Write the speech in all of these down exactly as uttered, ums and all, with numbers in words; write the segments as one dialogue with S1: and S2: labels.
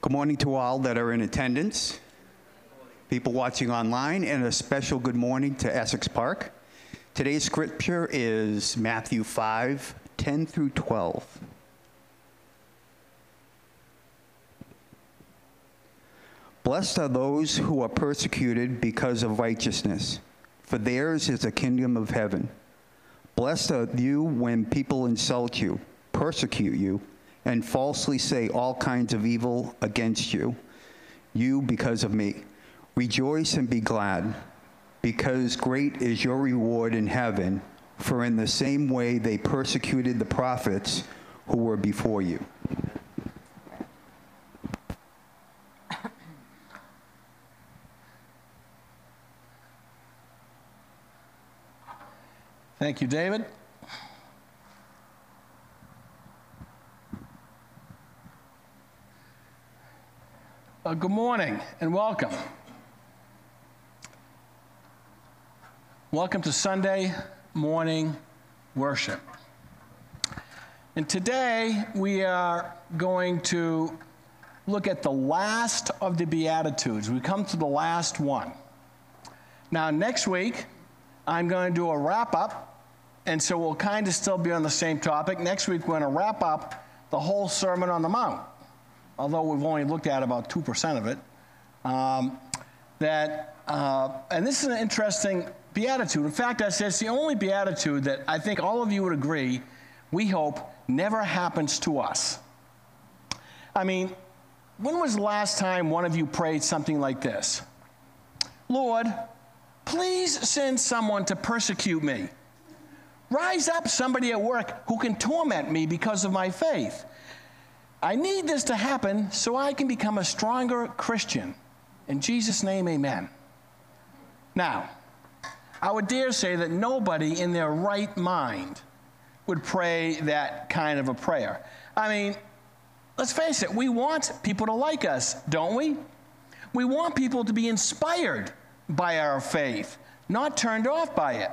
S1: Good morning to all that are in attendance, people watching online, and a special good morning to Essex Park. Today's scripture is Matthew five, ten through twelve. Blessed are those who are persecuted because of righteousness, for theirs is the kingdom of heaven. Blessed are you when people insult you, persecute you, and falsely say all kinds of evil against you, you because of me. Rejoice and be glad, because great is your reward in heaven, for in the same way they persecuted the prophets who were before you.
S2: Thank you, David. Uh, good morning and welcome. Welcome to Sunday morning worship. And today we are going to look at the last of the Beatitudes. We come to the last one. Now, next week, I'm going to do a wrap-up, and so we'll kind of still be on the same topic. Next week, we're going to wrap up the whole Sermon on the Mount, although we've only looked at about two percent of it. Um, that, uh, and this is an interesting beatitude. In fact, I said it's the only beatitude that I think all of you would agree, we hope, never happens to us. I mean, when was the last time one of you prayed something like this? Lord, please send someone to persecute me. Rise up somebody at work who can torment me because of my faith. I need this to happen so I can become a stronger Christian. In Jesus' name, amen. Now, I would dare say that nobody in their right mind would pray that kind of a prayer. I mean, let's face it, we want people to like us, don't we? We want people to be inspired by our faith, not turned off by it.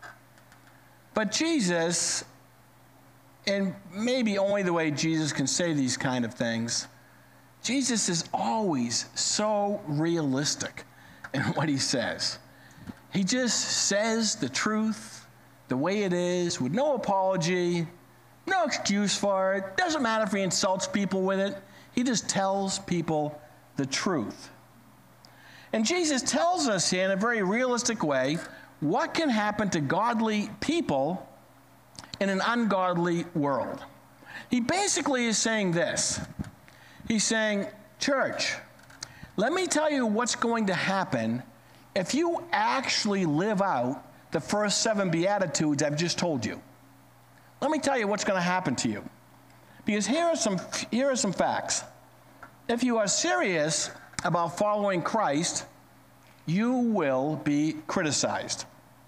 S2: But Jesus, and maybe only the way Jesus can say these kind of things, Jesus is always so realistic in what he says. He just says the truth the way it is, with no apology, no excuse for it. Doesn't matter if he insults people with it. He just tells people the truth. And Jesus tells us here in a very realistic way what can happen to godly people in an ungodly world. He basically is saying this. He's saying, church, let me tell you what's going to happen if you actually live out the first seven Beatitudes I've just told you. Let me tell you what's going to happen to you. Because here are some, here are some facts. If you are serious about following Christ, you will be criticized.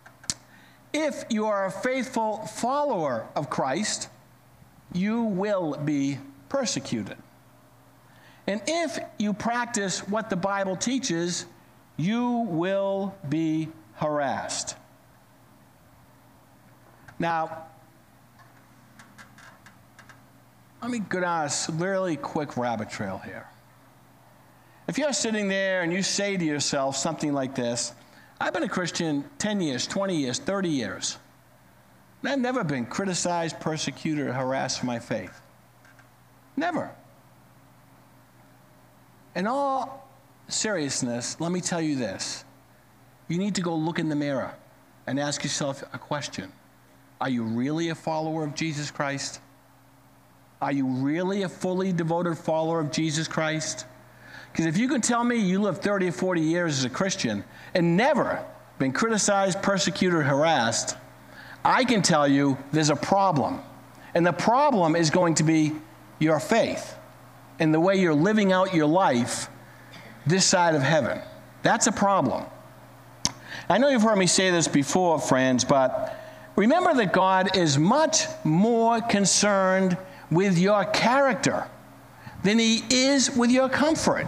S2: If you are a faithful follower of Christ, you will be persecuted. And if you practice what the Bible teaches, you will be harassed. Now, let me go down a really quick rabbit trail here. If you're sitting there and you say to yourself something like this, I've been a Christian ten years, twenty years, thirty years, and I've never been criticized, persecuted, or harassed for my faith. Never. In all seriousness, let me tell you this. You need to go look in the mirror and ask yourself a question. Are you really a follower of Jesus Christ? Are you really a fully devoted follower of Jesus Christ? Because if you can tell me you lived thirty or forty years as a Christian and never been criticized, persecuted, or harassed, I can tell you there's a problem. And the problem is going to be your faith and the way you're living out your life this side of heaven. That's a problem. I know you've heard me say this before, friends, but remember that God is much more concerned with your character than he is with your comfort.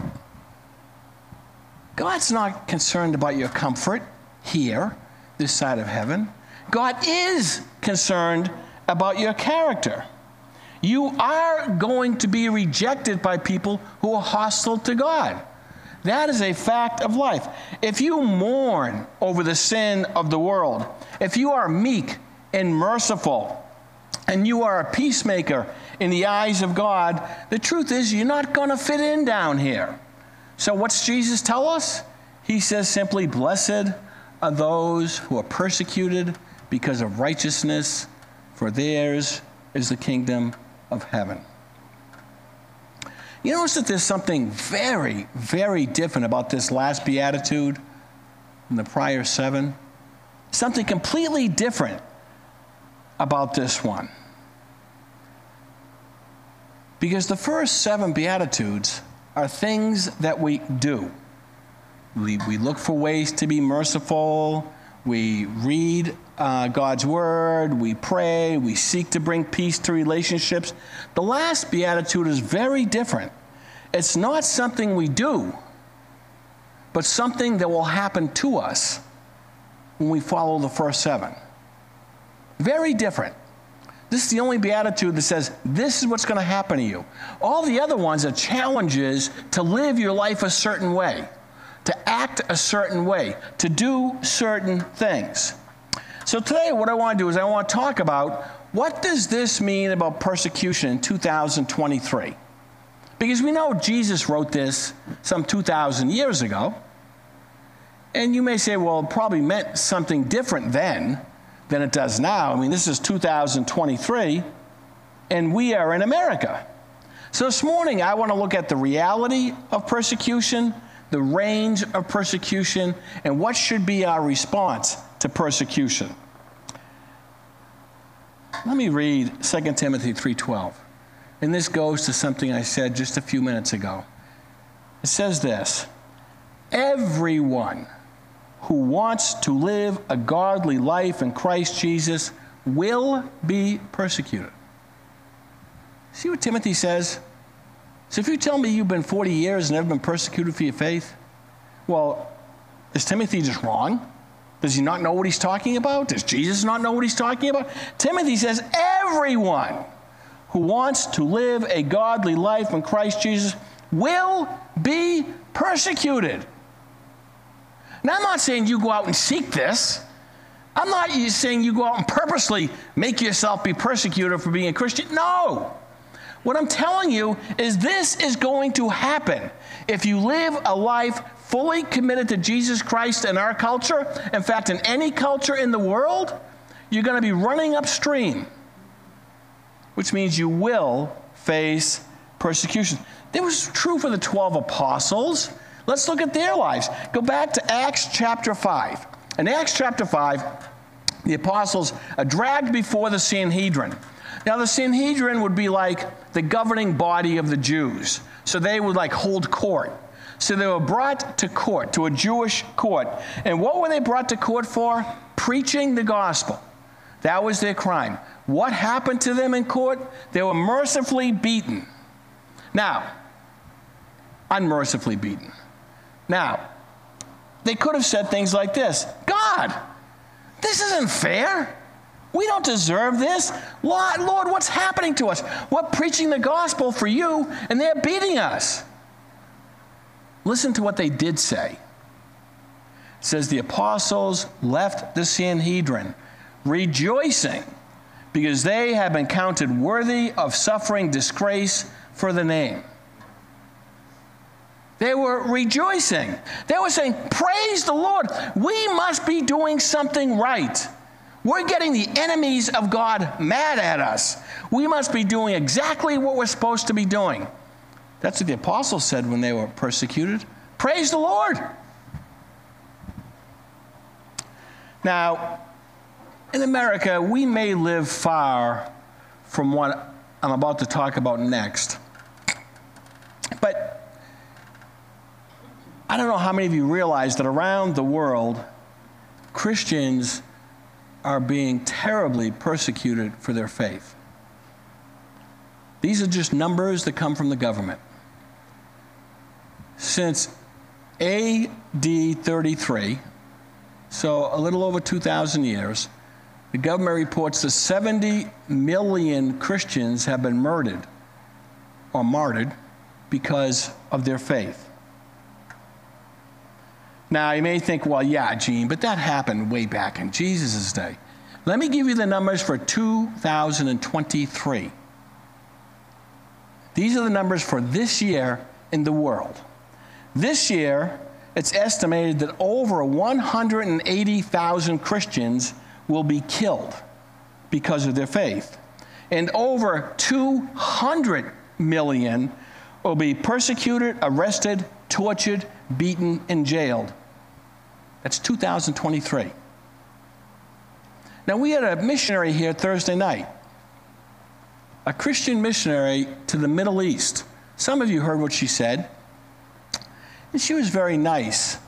S2: God's not concerned about your comfort here, this side of heaven. God is concerned about your character. You are going to be rejected by people who are hostile to God. That is a fact of life. If you mourn over the sin of the world, if you are meek and merciful, and you are a peacemaker in the eyes of God, the truth is you're not going to fit in down here. So what's Jesus tell us? He says simply, blessed are those who are persecuted because of righteousness, for theirs is the kingdom of heaven. You notice that there's something very, very different about this last beatitude than the prior seven? Something completely different about this one. Because the first seven beatitudes are things that we do. We, we look for ways to be merciful. We read uh, God's word. We pray. We seek to bring peace to relationships. The last beatitude is very different. It's not something we do, but something that will happen to us when we follow the first seven. Very different. This is the only beatitude that says, this is what's going to happen to you. All the other ones are challenges to live your life a certain way, to act a certain way, to do certain things. So today what I want to do is I want to talk about what does this mean about persecution in two thousand twenty-three? Because we know Jesus wrote this some two thousand years ago. And you may say, well, it probably meant something different then than it does now. I mean, this is two thousand twenty-three, and we are in America. So this morning, I want to look at the reality of persecution, the range of persecution, and what should be our response to persecution. Let me read Second Timothy three twelve. And this goes to something I said just a few minutes ago. It says this, everyone who wants to live a godly life in Christ Jesus will be persecuted. See what Timothy says? So if you tell me you've been forty years and never been persecuted for your faith, well, is Timothy just wrong? Does he not know what he's talking about? Does Jesus not know what he's talking about? Timothy says everyone who wants to live a godly life in Christ Jesus will be persecuted. Now, I'm not saying you go out and seek this. I'm not saying you go out and purposely make yourself be persecuted for being a Christian. No. What I'm telling you is this is going to happen. If you live a life fully committed to Jesus Christ in our culture, in fact, in any culture in the world, you're going to be running upstream, which means you will face persecution. That was true for the twelve apostles. Let's look at their lives. Go back to Acts chapter five. In Acts chapter five, the apostles are dragged before the Sanhedrin. Now, the Sanhedrin would be like the governing body of the Jews. So they would like hold court. So they were brought to court, to a Jewish court. And what were they brought to court for? Preaching the gospel. That was their crime. What happened to them in court? They were mercifully beaten. Now, unmercifully beaten. Now, they could have said things like this. God, this isn't fair. We don't deserve this. Lord, Lord, what's happening to us? We're preaching the gospel for you, and they're beating us. Listen to what they did say. It says, the apostles left the Sanhedrin, rejoicing, because they had been counted worthy of suffering disgrace for the name. They were rejoicing. They were saying, praise the Lord. We must be doing something right. We're getting the enemies of God mad at us. We must be doing exactly what we're supposed to be doing. That's what the apostles said when they were persecuted. Praise the Lord. Now, in America, we may live far from what I'm about to talk about next. But I don't know how many of you realize that around the world, Christians are being terribly persecuted for their faith. These are just numbers that come from the government. Since A D thirty-three, so a little over two thousand years, the government reports that seventy million Christians have been murdered or martyred because of their faith. Now, you may think, well, yeah, Gene, but that happened way back in Jesus' day. Let me give you the numbers for two thousand twenty-three. These are the numbers for this year in the world. This year, it's estimated that over one hundred eighty thousand Christians will be killed because of their faith. And over two hundred million will be persecuted, arrested, tortured, beaten, and jailed. That's two thousand twenty-three. Now, we had a missionary here Thursday night, a Christian missionary to the Middle East. Some of you heard what she said. And she was very nice,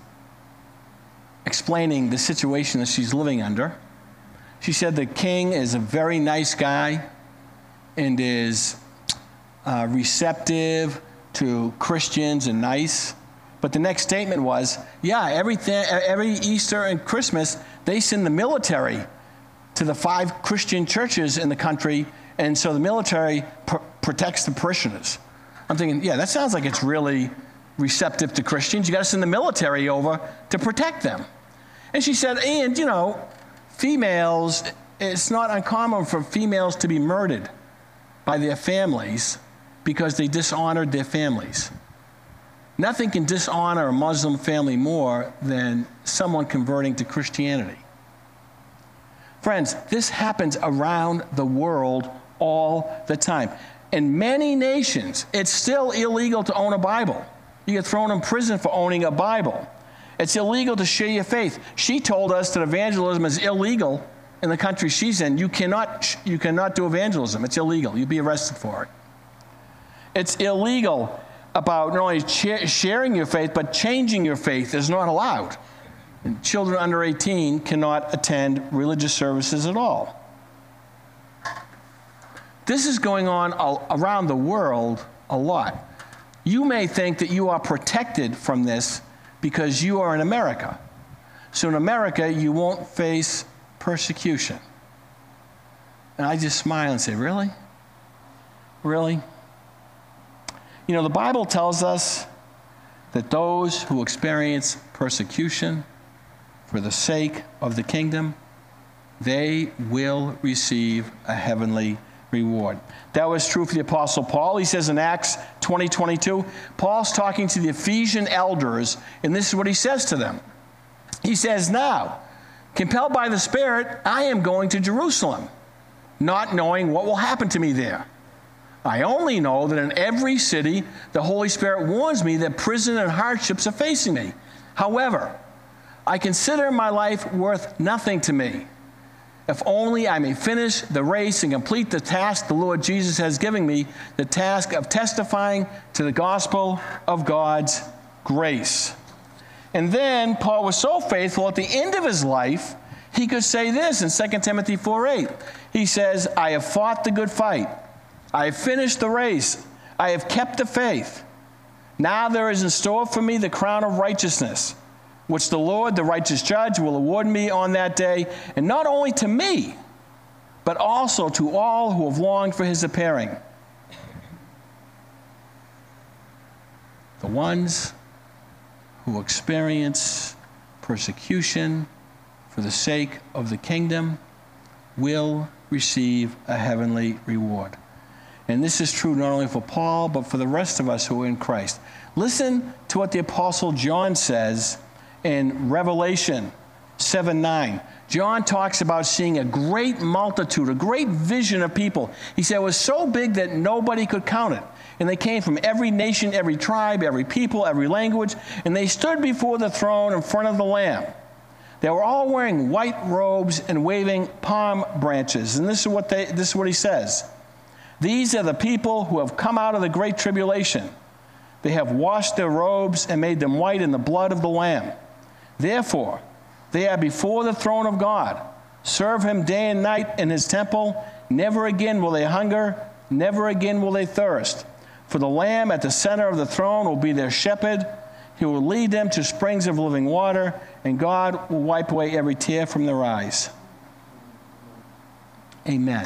S2: explaining the situation that she's living under. She said the king is a very nice guy and is uh, receptive to Christians and nice. But the next statement was, yeah, everything, every Easter and Christmas, they send the military to the five Christian churches in the country, and so the military pr- protects the parishioners. I'm thinking, yeah, that sounds like it's really receptive to Christians. You got to send the military over to protect them. And she said, and, you know, females, it's not uncommon for females to be murdered by their families because they dishonored their families. Nothing can dishonor a Muslim family more than someone converting to Christianity. Friends, this happens around the world all the time. In many nations, it's still illegal to own a Bible. You get thrown in prison for owning a Bible. It's illegal to share your faith. She told us that evangelism is illegal in the country she's in. You cannot, you cannot do evangelism. It's illegal. You'd be arrested for it. It's illegal about not only sharing your faith, but changing your faith is not allowed. And children under eighteen cannot attend religious services at all. This is going on all around the world a lot. You may think that you are protected from this because you are in America. So in America, you won't face persecution. And I just smile and say, really? Really? You know, the Bible tells us that those who experience persecution for the sake of the kingdom, they will receive a heavenly reward. That was true for the Apostle Paul. He says in Acts twenty twenty-two, Paul's talking to the Ephesian elders, and this is what he says to them. He says, now, compelled by the Spirit, I am going to Jerusalem, not knowing what will happen to me there. I only know that in every city, the Holy Spirit warns me that prison and hardships are facing me. However, I consider my life worth nothing to me, if only I may finish the race and complete the task the Lord Jesus has given me, the task of testifying to the gospel of God's grace. And then Paul was so faithful, at the end of his life, he could say this in Second Timothy four eight. He says, I have fought the good fight. I have finished the race. I have kept the faith. Now there is in store for me the crown of righteousness, which the Lord, the righteous judge, will award me on that day, and not only to me, but also to all who have longed for his appearing. The ones who experience persecution for the sake of the kingdom will receive a heavenly reward. And this is true not only for Paul, but for the rest of us who are in Christ. Listen to what the Apostle John says in Revelation seven nine. John talks about seeing a great multitude, a great vision of people. He said it was so big that nobody could count it. And they came from every nation, every tribe, every people, every language, and they stood before the throne in front of the Lamb. They were all wearing white robes and waving palm branches. And this is what they, this is what he says. These are the people who have come out of the great tribulation. They have washed their robes and made them white in the blood of the Lamb. Therefore, they are before the throne of God. Serve him day and night in his temple. Never again will they hunger. Never again will they thirst. For the Lamb at the center of the throne will be their shepherd. He will lead them to springs of living water, and God will wipe away every tear from their eyes. Amen.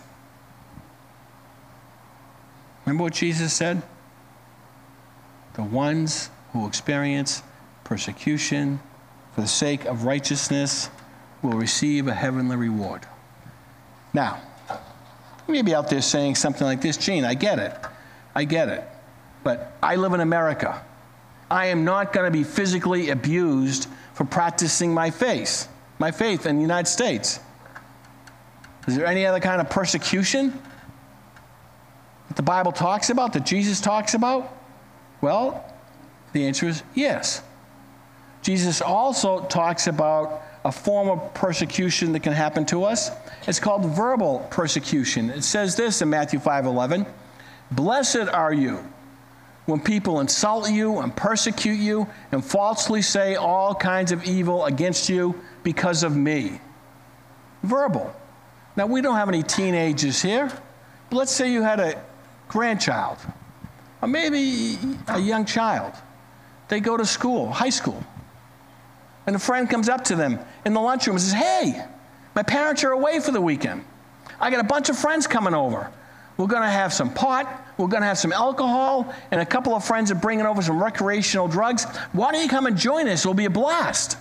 S2: Remember what Jesus said? The ones who experience persecution for the sake of righteousness will receive a heavenly reward. Now, you may be out there saying something like this, Gene, I get it. I get it. But I live in America. I am not going to be physically abused for practicing my faith, my faith in the United States. Is there any other kind of persecution that the Bible talks about, that Jesus talks about? Well, the answer is yes. Jesus also talks about a form of persecution that can happen to us. It's called verbal persecution. It says this in Matthew five eleven, "Blessed are you when people insult you and persecute you and falsely say all kinds of evil against you because of me." Verbal. Now, we don't have any teenagers here, but let's say you had a grandchild, or maybe a young child. They go to school, high school, and a friend comes up to them in the lunchroom and says, "Hey, my parents are away for the weekend. I got a bunch of friends coming over. We're going to have some pot, we're going to have some alcohol, and a couple of friends are bringing over some recreational drugs. Why don't you come and join us? It'll be a blast."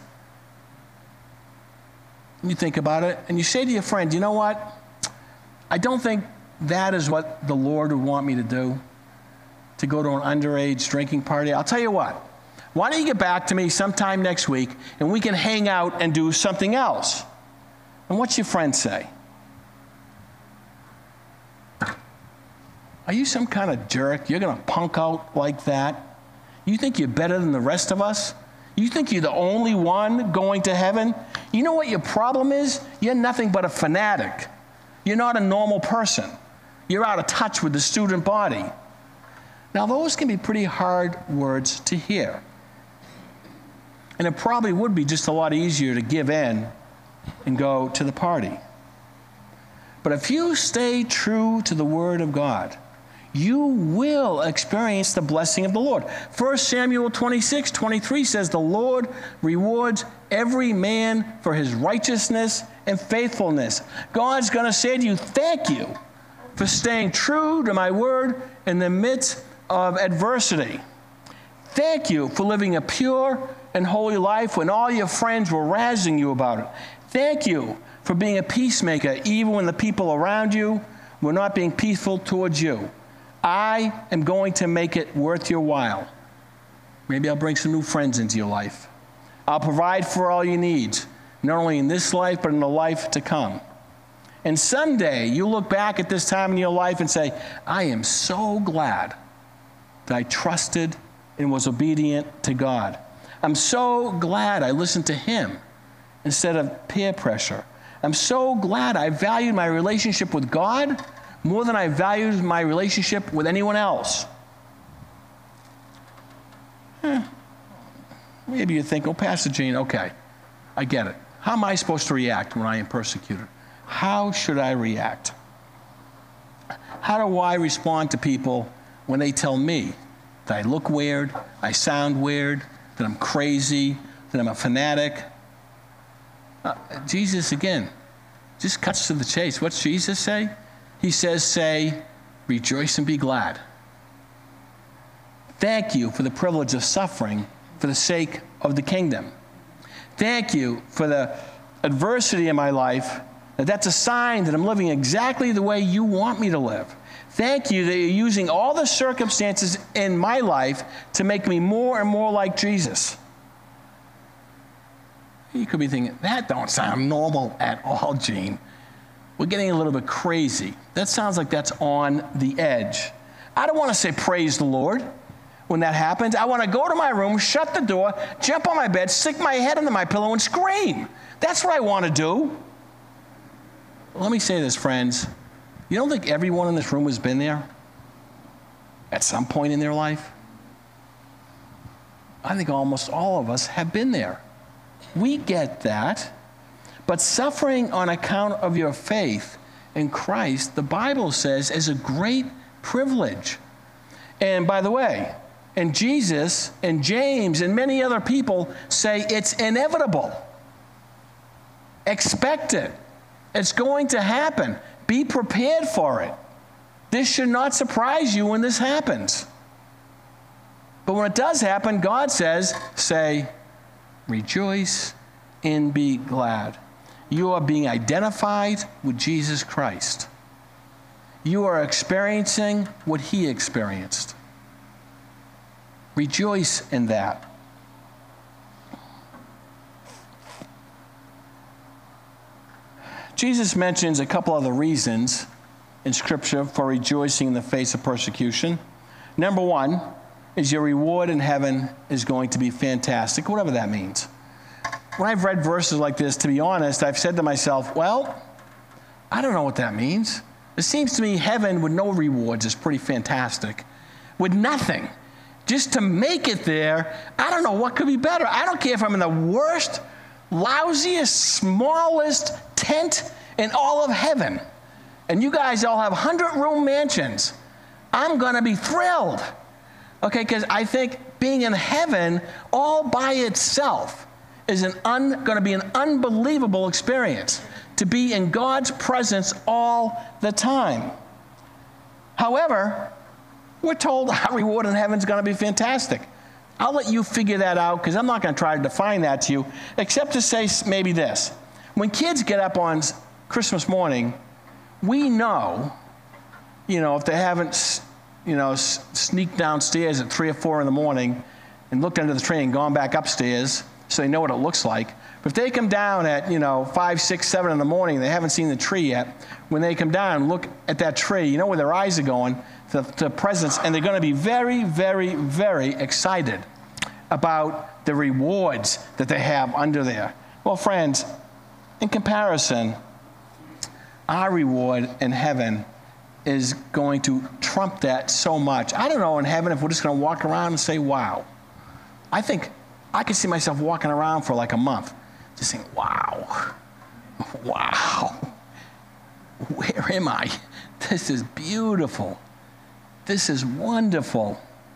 S2: And you think about it, and you say to your friend, "You know what? I don't think that is what the Lord would want me to do, to go to an underage drinking party. I'll tell you what. Why don't you get back to me sometime next week, and we can hang out and do something else?" And what's your friend say? Are you some kind of jerk? You're going to punk out like that? You think you're better than the rest of us? You think you're the only one going to heaven? You know what your problem is? You're nothing but a fanatic. You're not a normal person. You're out of touch with the student body. Now, those can be pretty hard words to hear. And it probably would be just a lot easier to give in and go to the party. But if you stay true to the Word of God, you will experience the blessing of the Lord. First Samuel twenty-six twenty-three says, "The Lord rewards every man for his righteousness and faithfulness." God's going to say to you, "Thank you for staying true to my word in the midst of adversity. Thank you for living a pure and holy life when all your friends were razzing you about it. Thank you for being a peacemaker even when the people around you were not being peaceful towards you. I am going to make it worth your while. Maybe I'll bring some new friends into your life. I'll provide for all your needs, not only in this life, but in the life to come." And someday you look back at this time in your life and say, "I am so glad that I trusted and was obedient to God. I'm so glad I listened to Him instead of peer pressure. I'm so glad I valued my relationship with God more than I valued my relationship with anyone else." Eh. Maybe you think, "Oh, Pastor Gene, okay, I get it. How am I supposed to react when I am persecuted? How should I react? How do I respond to people when they tell me that I look weird, I sound weird, that I'm crazy, that I'm a fanatic?" Uh, Jesus, again, just cuts to the chase. What's Jesus say? He says, say, "Rejoice and be glad." Thank you for the privilege of suffering for the sake of the kingdom. Thank you for the adversity in my life, that that's a sign that I'm living exactly the way you want me to live. Thank you that you're using all the circumstances in my life to make me more and more like Jesus. You could be thinking, "That don't sound normal at all, Gene. We're getting a little bit crazy. That sounds like that's on the edge." I don't want to say praise the Lord when that happens. I want to go to my room, shut the door, jump on my bed, stick my head under my pillow, and scream. That's what I want to do. Let me say this, friends. You don't think everyone in this room has been there at some point in their life? I think almost all of us have been there. We get that. But suffering on account of your faith in Christ, the Bible says, is a great privilege. And by the way, and Jesus and James and many other people say it's inevitable. Expect it. It's going to happen. Be prepared for it. This should not surprise you when this happens. But when it does happen, God says, say, rejoice and be glad. You are being identified with Jesus Christ. You are experiencing what he experienced. Rejoice in that. Jesus mentions a couple other reasons in Scripture for rejoicing in the face of persecution. Number one is your reward in heaven is going to be fantastic, whatever that means. When I've read verses like this, to be honest, I've said to myself, well, I don't know what that means. It seems to me heaven with no rewards is pretty fantastic. With nothing. Just to make it there, I don't know what could be better. I don't care if I'm in the worst, lousiest, smallest tent in all of heaven. And you guys all have hundred-room mansions. I'm going to be thrilled. Okay, because I think being in heaven all by itself is an un, going to be an unbelievable experience. To be in God's presence all the time. However, we're told our reward in heaven is going to be fantastic. I'll let you figure that out because I'm not going to try to define that to you, except to say maybe this. When kids get up on Christmas morning, we know, you know, if they haven't, you know, sneaked downstairs at three or four in the morning and looked under the tree and gone back upstairs so they know what it looks like. But if they come down at, you know, five, six, seven in the morning, they haven't seen the tree yet, when they come down and look at that tree, you know where their eyes are going, to the presence, and they're going to be very, very, very excited about the rewards that they have under there. Well, friends, in comparison, our reward in heaven is going to trump that so much. I don't know in heaven if we're just going to walk around and say, wow. I think I could see myself walking around for like a month. Just saying, wow, wow, where am I? This is beautiful. This is wonderful.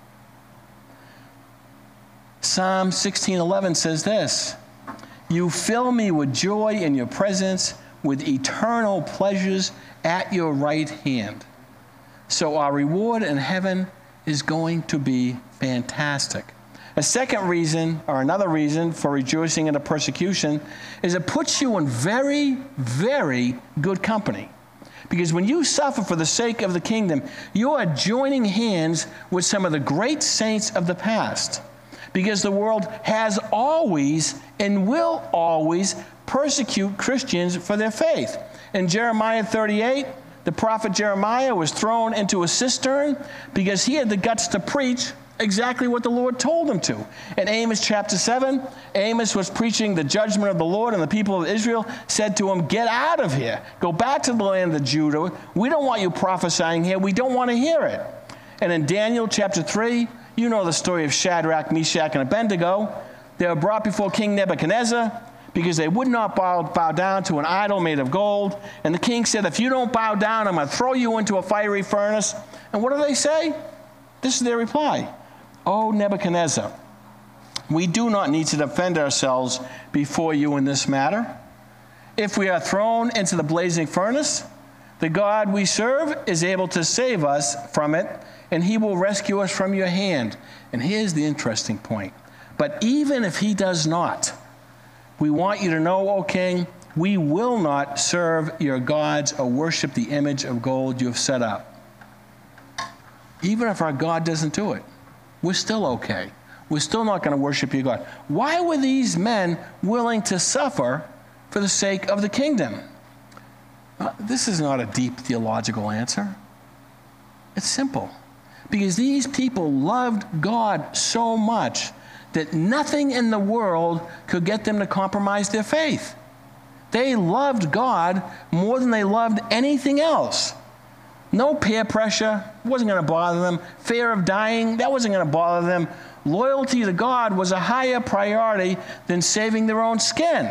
S2: Psalm sixteen eleven says this, you fill me with joy in your presence, with eternal pleasures at your right hand. So our reward in heaven is going to be fantastic. A second reason, or another reason for rejoicing in the persecution is it puts you in very, very good company. Because when you suffer for the sake of the kingdom, you are joining hands with some of the great saints of the past. Because the world has always and will always persecute Christians for their faith. In Jeremiah thirty-eight, the prophet Jeremiah was thrown into a cistern because he had the guts to preach exactly what the Lord told him to. In Amos chapter seven, Amos was preaching the judgment of the Lord, and the people of Israel said to him, get out of here. Go back to the land of Judah. We don't want you prophesying here. We don't want to hear it. And in Daniel chapter three, you know the story of Shadrach, Meshach, and Abednego. They were brought before King Nebuchadnezzar because they would not bow, bow down to an idol made of gold. And the king said, if you don't bow down, I'm going to throw you into a fiery furnace. And what do they say? This is their reply. O Nebuchadnezzar, we do not need to defend ourselves before you in this matter. If we are thrown into the blazing furnace, the God we serve is able to save us from it, and he will rescue us from your hand. And here's the interesting point. But even if he does not, we want you to know, O king, we will not serve your gods or worship the image of gold you have set up. Even if our God doesn't do it, we're still okay. We're still not going to worship your God. Why were these men willing to suffer for the sake of the kingdom? Uh, this is not a deep theological answer. It's simple. Because these people loved God so much that nothing in the world could get them to compromise their faith. They loved God more than they loved anything else. No peer pressure wasn't going to bother them. Fear of dying, that wasn't going to bother them. Loyalty to God was a higher priority than saving their own skin.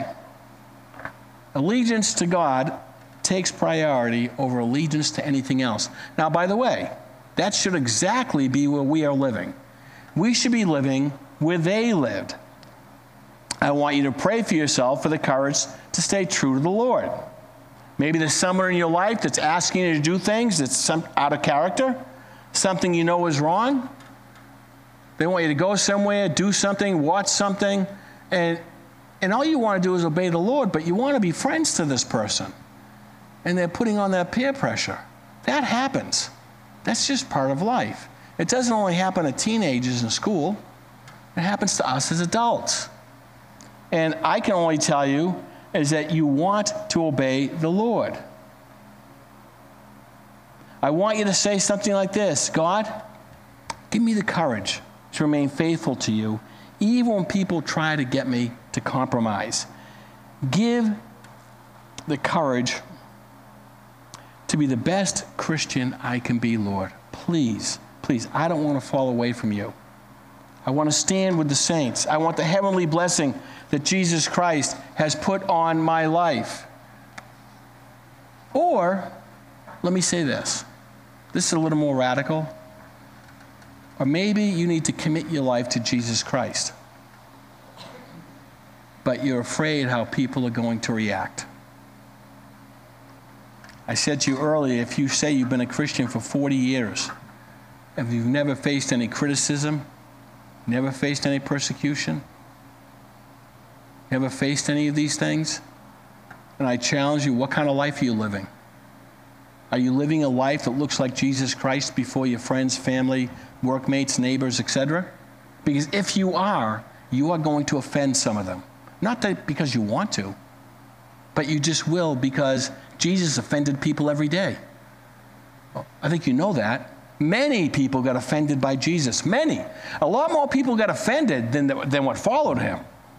S2: Allegiance to God takes priority over allegiance to anything else. Now, by the way, that should exactly be where we are living. We should be living where they lived. I want you to pray for yourself for the courage to stay true to the Lord. Maybe there's someone in your life that's asking you to do things that's some, out of character, something you know is wrong. They want you to go somewhere, do something, watch something, and, and all you want to do is obey the Lord, but you want to be friends to this person. And they're putting on that peer pressure. That happens. That's just part of life. It doesn't only happen to teenagers in school. It happens to us as adults. And I can only tell you is that you want to obey the Lord. I want you to say something like this: God, give me the courage to remain faithful to you, even when people try to get me to compromise. Give the courage to be the best Christian I can be, Lord. Please, please, I don't want to fall away from you. I want to stand with the saints. I want the heavenly blessing that Jesus Christ has put on my life. Or, let me say this. This is a little more radical. Or maybe you need to commit your life to Jesus Christ, but you're afraid how people are going to react. I said to you earlier, if you say you've been a Christian for forty years, if you've never faced any criticism, never faced any persecution, never faced any of these things, and I challenge you, what kind of life are you living? Are you living a life that looks like Jesus Christ before your friends, family, workmates, neighbors, et cetera? Because if you are, you are going to offend some of them. Not that because you want to, but you just will, because Jesus offended people every day. I think you know that. Many people got offended by Jesus. Many. A lot more people got offended than, than what followed him.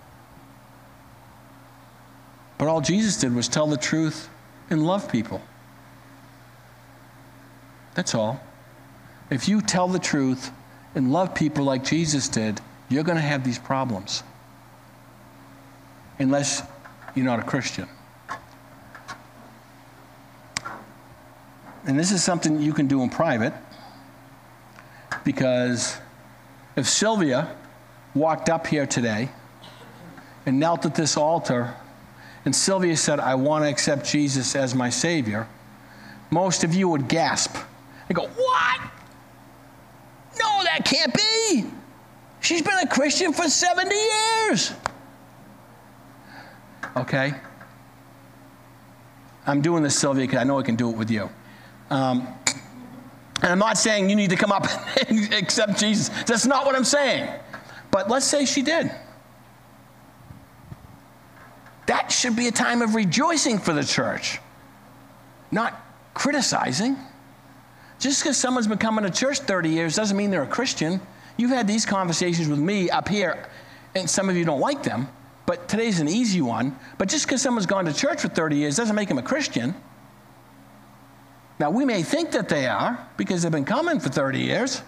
S2: But all Jesus did was tell the truth and love people. That's all. If you tell the truth and love people like Jesus did, you're going to have these problems. Unless you're not a Christian. And this is something you can do in private, because if Sylvia walked up here today and knelt at this altar, and Sylvia said, I want to accept Jesus as my Savior, most of you would gasp and go, what? No, that can't be. She's been a Christian for seventy years. Okay? I'm doing this, Sylvia, because I know I can do it with you. Um, and I'm not saying you need to come up and accept Jesus. That's not what I'm saying. But let's say she did. That should be a time of rejoicing for the church, not criticizing. Just because someone's been coming to church thirty years doesn't mean they're a Christian. You've had these conversations with me up here, and some of you don't like them, but today's an easy one. But just because someone's gone to church for thirty years doesn't make them a Christian. Now, we may think that they are because they've been coming for thirty years.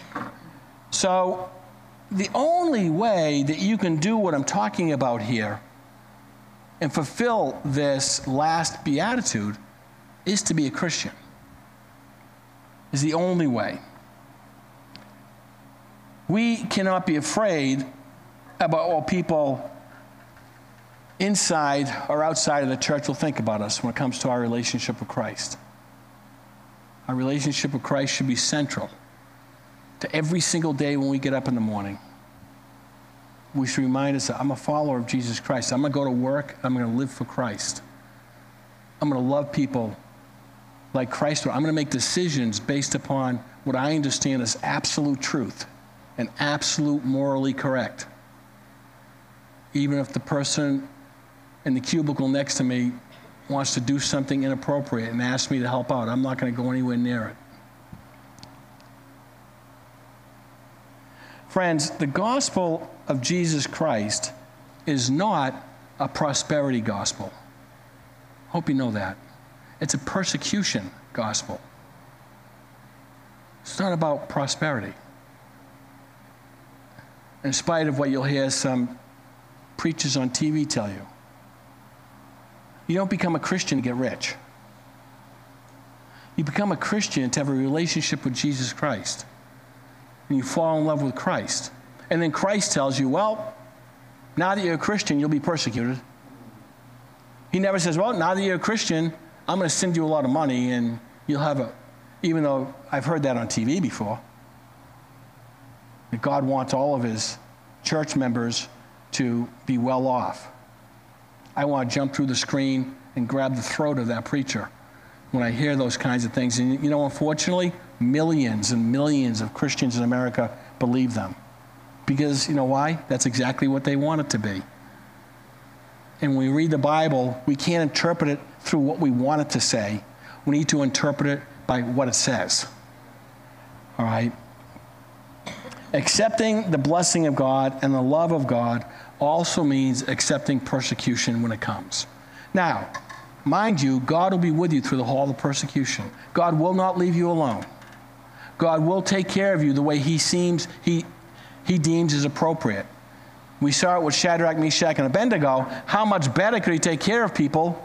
S2: So the only way that you can do what I'm talking about here and fulfill this last beatitude is to be a Christian. Is the only way. We cannot be afraid about what people inside or outside of the church will think about us when it comes to our relationship with Christ. Our relationship with Christ should be central to every single day when we get up in the morning. We should remind us that I'm a follower of Jesus Christ. I'm going to go to work. I'm going to live for Christ. I'm going to love people like Christ. I'm going to make decisions based upon what I understand as absolute truth and absolute morally correct. Even if the person in the cubicle next to me wants to do something inappropriate and ask me to help out, I'm not going to go anywhere near it. Friends, the gospel of Jesus Christ is not a prosperity gospel. Hope you know that. It's a persecution gospel. It's not about prosperity. In spite of what you'll hear some preachers on T V tell you. You don't become a Christian to get rich. You become a Christian to have a relationship with Jesus Christ. And you fall in love with Christ. And then Christ tells you, well, now that you're a Christian, you'll be persecuted. He never says, well, now that you're a Christian, I'm going to send you a lot of money and you'll have a, even though I've heard that on T V before, that God wants all of his church members to be well off. I want to jump through the screen and grab the throat of that preacher when I hear those kinds of things. And you know, unfortunately, millions and millions of Christians in America believe them. Because, you know why? That's exactly what they want it to be. And when we read the Bible, we can't interpret it through what we want it to say. We need to interpret it by what it says. All right? Accepting the blessing of God and the love of God also means accepting persecution when it comes. Now, mind you, God will be with you through the whole of persecution. God will not leave you alone. God will take care of you the way he seems, he, he deems is appropriate. We saw it with Shadrach, Meshach, and Abednego. How much better could he take care of people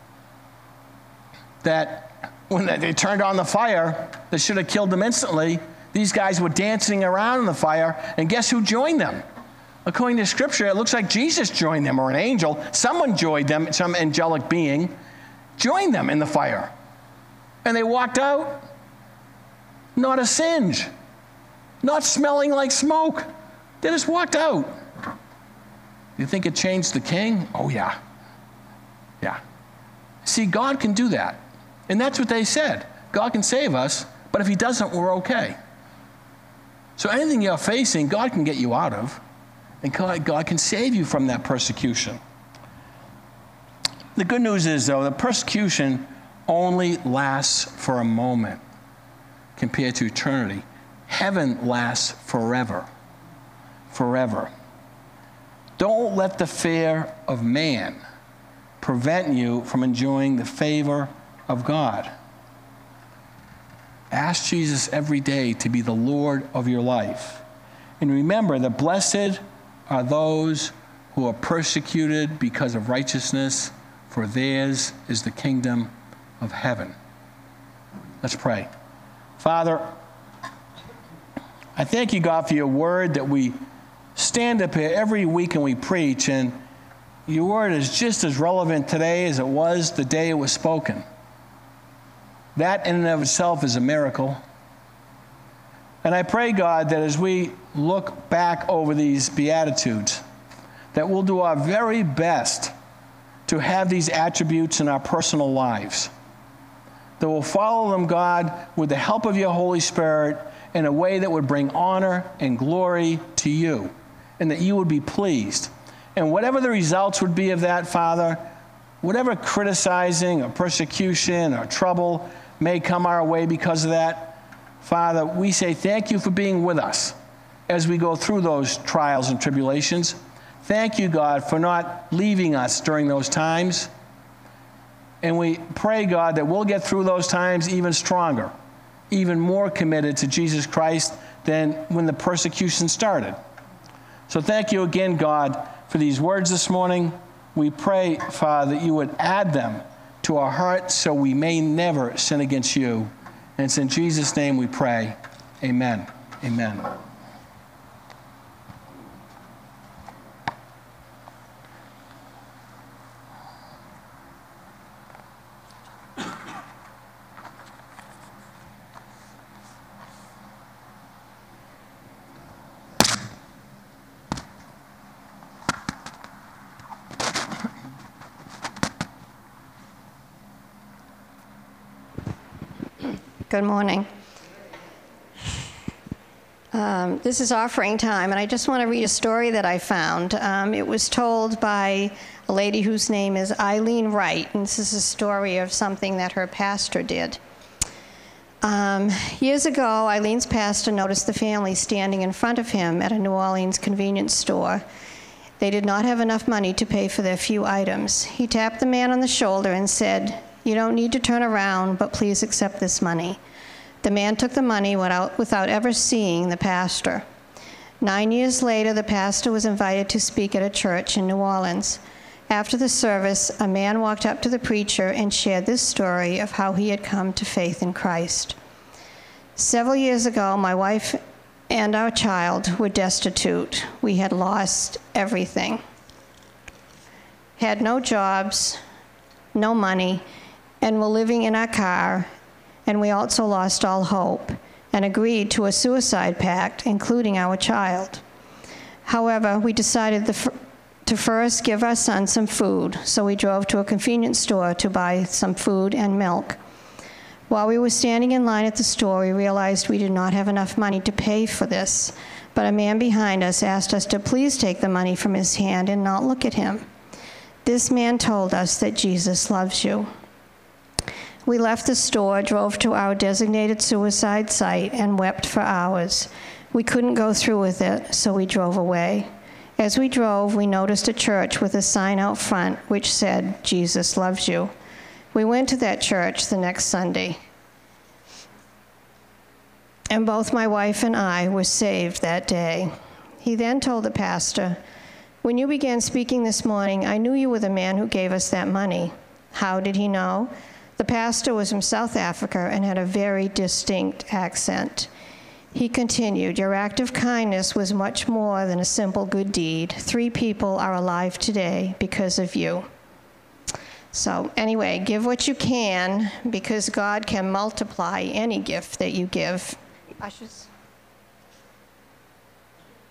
S2: that when they turned on the fire that should have killed them instantly, these guys were dancing around in the fire, and guess who joined them? According to Scripture, it looks like Jesus joined them, or an angel. Someone joined them, some angelic being joined them in the fire. And they walked out, not a singe, not smelling like smoke. They just walked out. You think it changed the king? Oh, yeah. Yeah. See, God can do that. And that's what they said. God can save us, but if he doesn't, we're okay. So anything you're facing, God can get you out of. And God, God can save you from that persecution. The good news is, though, that persecution only lasts for a moment compared to eternity. Heaven lasts forever. Forever. Don't let the fear of man prevent you from enjoying the favor of God. Ask Jesus every day to be the Lord of your life. And remember that blessed are those who are persecuted because of righteousness, for theirs is the kingdom of heaven. Let's pray. Father, I thank you, God, for your word that we stand up here every week and we preach, and your word is just as relevant today as it was the day it was spoken. That in and of itself is a miracle. And I pray, God, that as we look back over these Beatitudes, that we'll do our very best to have these attributes in our personal lives. That we'll follow them, God, with the help of your Holy Spirit in a way that would bring honor and glory to you, and that you would be pleased. And whatever the results would be of that, Father, whatever criticizing or persecution or trouble may come our way because of that, Father, we say thank you for being with us as we go through those trials and tribulations. Thank you, God, for not leaving us during those times. And we pray, God, that we'll get through those times even stronger, even more committed to Jesus Christ than when the persecution started. So thank you again, God, for these words this morning. We pray, Father, that you would add them to our hearts so we may never sin against you. And it's in Jesus' name we pray. Amen. Amen.
S3: Good morning. Um, this is offering time, and I just want to read a story that I found. Um, it was told by a lady whose name is Eileen Wright, and this is a story of something that her pastor did. Um, years ago, Eileen's pastor noticed the family standing in front of him at a New Orleans convenience store. They did not have enough money to pay for their few items. He tapped the man on the shoulder and said, "You don't need to turn around, but please accept this money." The man took the money without, without ever seeing the pastor. Nine years later, the pastor was invited to speak at a church in New Orleans. After the service, a man walked up to the preacher and shared this story of how he had come to faith in Christ. "Several years ago, my wife and our child were destitute. We had lost everything. Had no jobs, no money, and were living in our car, and we also lost all hope and agreed to a suicide pact, including our child. However, we decided the, to first give our son some food, so we drove to a convenience store to buy some food and milk. While we were standing in line at the store, we realized we did not have enough money to pay for this, but a man behind us asked us to please take the money from his hand and not look at him. This man told us that Jesus loves you. We left the store, drove to our designated suicide site, and wept for hours. We couldn't go through with it, so we drove away. As we drove, we noticed a church with a sign out front which said, "Jesus loves you." We went to that church the next Sunday, and both my wife and I were saved that day. He then told the pastor, "When you began speaking this morning, I knew you were the man who gave us that money." How did he know? The pastor was from South Africa and had a very distinct accent. He continued, "Your act of kindness was much more than a simple good deed. Three people are alive today because of you." So anyway, give what you can, because God can multiply any gift that you give. Ushers.